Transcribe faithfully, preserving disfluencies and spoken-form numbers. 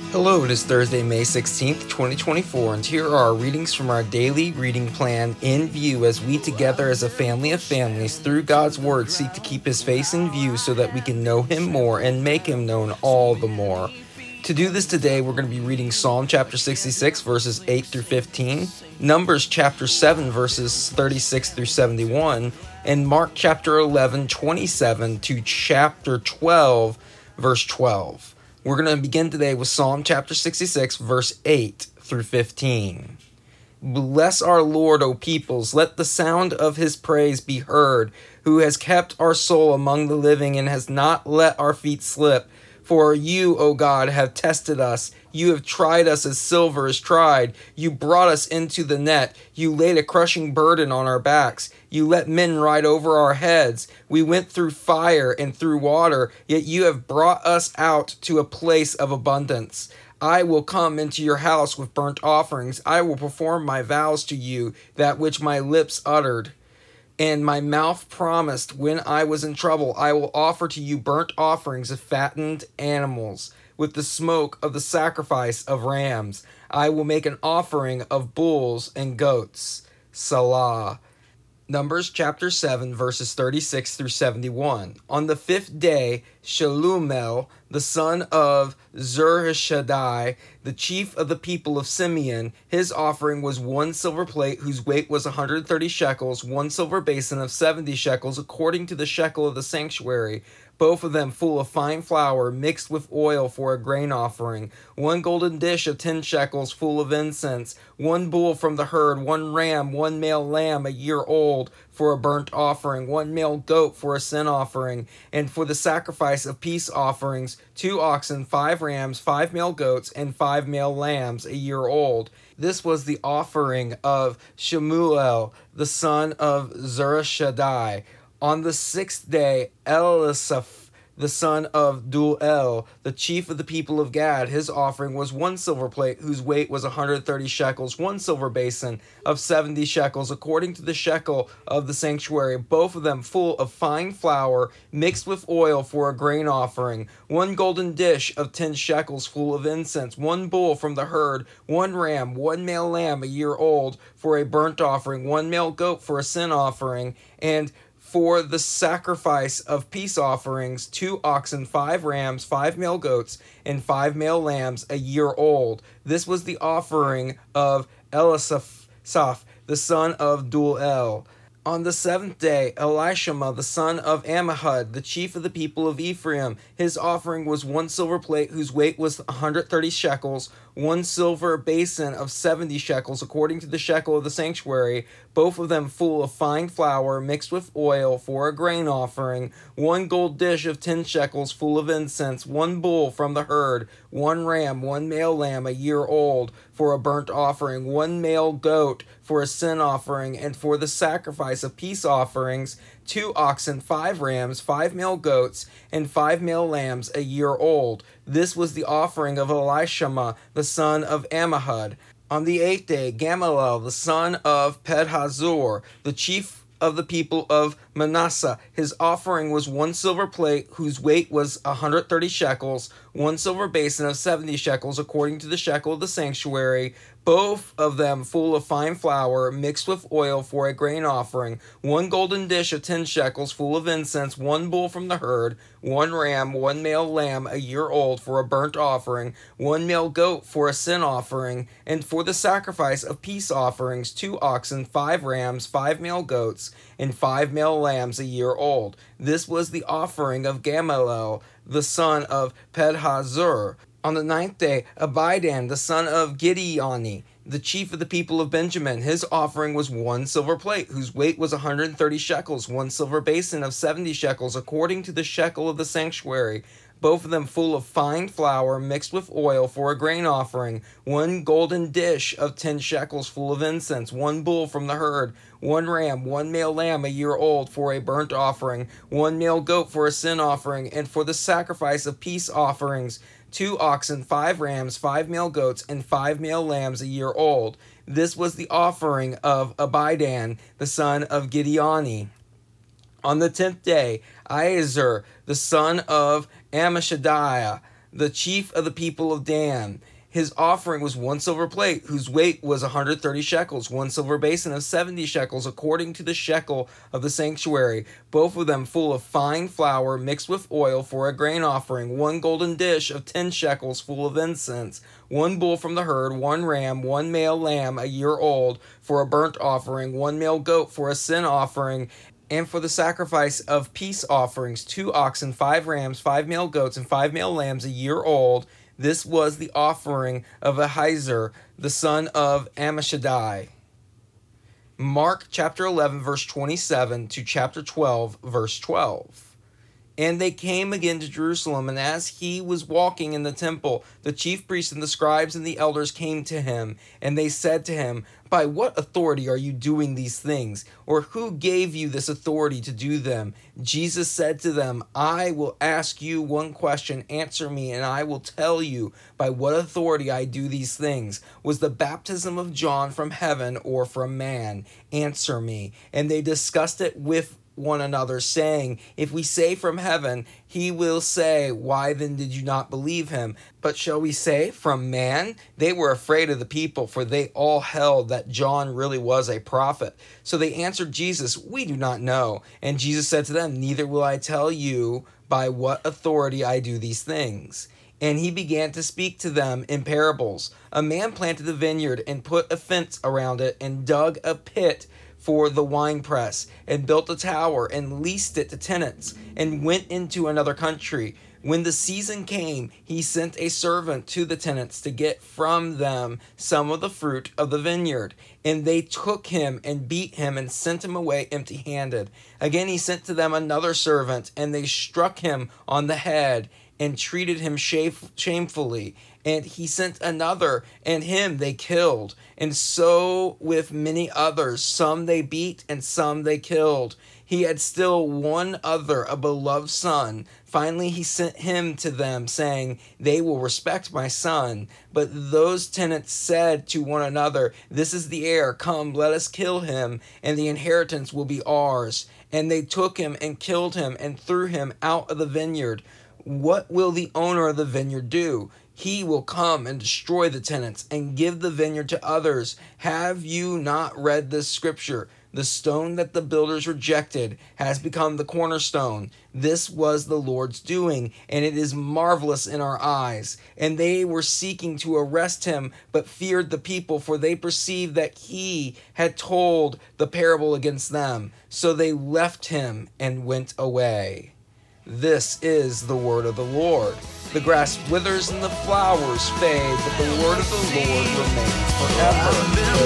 Hello, it is Thursday, May sixteenth, twenty twenty-four, and here are our readings from our daily reading plan in view as we together as a family of families through God's Word seek to keep His face in view so that we can know Him more and make Him known all the more. To do this today, we're going to be reading Psalm chapter sixty-six, verses eight through fifteen, Numbers chapter seven, verses thirty-six through seventy-one, and Mark chapter eleven, twenty-seven to chapter twelve, verse twelve. We're going to begin today with Psalm chapter sixty-six, verse eight through fifteen. Bless our Lord, O peoples, let the sound of His praise be heard, who has kept our soul among the living and has not let our feet slip. For you, O God, have tested us. You have tried us as silver is tried. You brought us into the net. You laid a crushing burden on our backs. You let men ride over our heads. We went through fire and through water, yet you have brought us out to a place of abundance. I will come into your house with burnt offerings. I will perform my vows to you, that which my lips uttered. And my mouth promised when I was in trouble, I will offer to you burnt offerings of fattened animals, with the smoke of the sacrifice of rams. I will make an offering of bulls and goats. Salah. Numbers chapter seven, verses thirty-six through seventy-one. On the fifth day, Shalumel, the son of Zurishaddai, the chief of the people of Simeon, his offering was one silver plate whose weight was one hundred thirty shekels, one silver basin of seventy shekels, according to the shekel of the sanctuary, both of them full of fine flour mixed with oil for a grain offering, one golden dish of ten shekels full of incense, one bull from the herd, one ram, one male lamb a year old for a burnt offering, one male goat for a sin offering, and for the sacrifice of peace offerings, two oxen, five rams, five male goats, and five male lambs a year old. This was the offering of Shemuel, the son of Zurishaddai. On the sixth day, Elisaph, the son of Duel, the chief of the people of Gad, his offering was one silver plate whose weight was one hundred thirty shekels, one silver basin of seventy shekels, according to the shekel of the sanctuary, both of them full of fine flour mixed with oil for a grain offering, one golden dish of ten shekels full of incense, one bull from the herd, one ram, one male lamb a year old for a burnt offering, one male goat for a sin offering, and for the sacrifice of peace offerings, two oxen, five rams, five male goats, and five male lambs a year old. This was the offering of Elisaph, the son of Duel. On the seventh day, Elishama, the son of Ammihud, the chief of the people of Ephraim, his offering was one silver plate whose weight was one hundred thirty shekels, one silver basin of seventy shekels, according to the shekel of the sanctuary, both of them full of fine flour mixed with oil for a grain offering, one gold dish of ten shekels full of incense, one bull from the herd, one ram, one male lamb a year old for a burnt offering, one male goat for a sin offering, and for the sacrifice of peace offerings, two oxen, five rams, five male goats, and five male lambs a year old. This was the offering of Elishama, the son of Ammihud. On the eighth day, Gamaliel, the son of Pedhazur, the chief of the people of Manasseh, his offering was one silver plate whose weight was one hundred thirty shekels, one silver basin of seventy shekels, according to the shekel of the sanctuary, both of them full of fine flour mixed with oil for a grain offering, one golden dish of ten shekels full of incense, one bull from the herd, one ram, one male lamb a year old for a burnt offering, one male goat for a sin offering, and for the sacrifice of peace offerings, two oxen, five rams, five male goats, and five male lambs a year old. This was the offering of Gamaliel, the son of Pedhazur. On the ninth day, Abidan, the son of Gideoni, the chief of the people of Benjamin, his offering was one silver plate, whose weight was one hundred thirty shekels, one silver basin of seventy shekels, according to the shekel of the sanctuary, both of them full of fine flour mixed with oil for a grain offering, one golden dish of ten shekels full of incense, one bull from the herd, one ram, one male lamb a year old for a burnt offering, one male goat for a sin offering, and for the sacrifice of peace offerings, two oxen, five rams, five male goats, and five male lambs a year old. This was the offering of Abidan, the son of Gideoni. On the tenth day, Ahiezer, the son of Ammishaddai, the chief of the people of Dan. His offering was one silver plate, whose weight was one hundred thirty shekels, one silver basin of seventy shekels, according to the shekel of the sanctuary, both of them full of fine flour mixed with oil for a grain offering, one golden dish of ten shekels full of incense, one bull from the herd, one ram, one male lamb a year old for a burnt offering, one male goat for a sin offering, and for the sacrifice of peace offerings, two oxen, five rams, five male goats, and five male lambs a year old. This was the offering of Ahiezer, the son of Ammishaddai. Mark chapter eleven, verse twenty-seven to chapter twelve, verse twelve. And they came again to Jerusalem, and as he was walking in the temple, the chief priests and the scribes and the elders came to him, and they said to him, "By what authority are you doing these things? Or who gave you this authority to do them?" Jesus said to them, "I will ask you one question, answer me, and I will tell you by what authority I do these things. Was the baptism of John from heaven or from man? Answer me." And they discussed it with one another, saying, "If we say from heaven, he will say, 'Why then did you not believe him?' But shall we say from man?" They were afraid of the people, for they all held that John really was a prophet. So they answered Jesus, "We do not know." And Jesus said to them, "Neither will I tell you by what authority I do these things." And he began to speak to them in parables. A man planted a vineyard and put a fence around it and dug a pit for the winepress, and built a tower, and leased it to tenants, and went into another country. When the season came, he sent a servant to the tenants to get from them some of the fruit of the vineyard. And they took him and beat him and sent him away empty-handed. Again he sent to them another servant, and they struck him on the head and treated him shamefully. And he sent another, and him they killed. And so with many others, some they beat and some they killed. He had still one other, a beloved son. Finally he sent him to them, saying, "They will respect my son." But those tenants said to one another, "This is the heir. Come, let us kill him, and the inheritance will be ours." And they took him and killed him and threw him out of the vineyard. What will the owner of the vineyard do? He will come and destroy the tenants and give the vineyard to others. Have you not read this scripture? The stone that the builders rejected has become the cornerstone. This was the Lord's doing, and it is marvelous in our eyes. And they were seeking to arrest him, but feared the people, for they perceived that he had told the parable against them. So they left him and went away. This is the word of the Lord. The grass withers and the flowers fade, but the word of the Lord remains forever.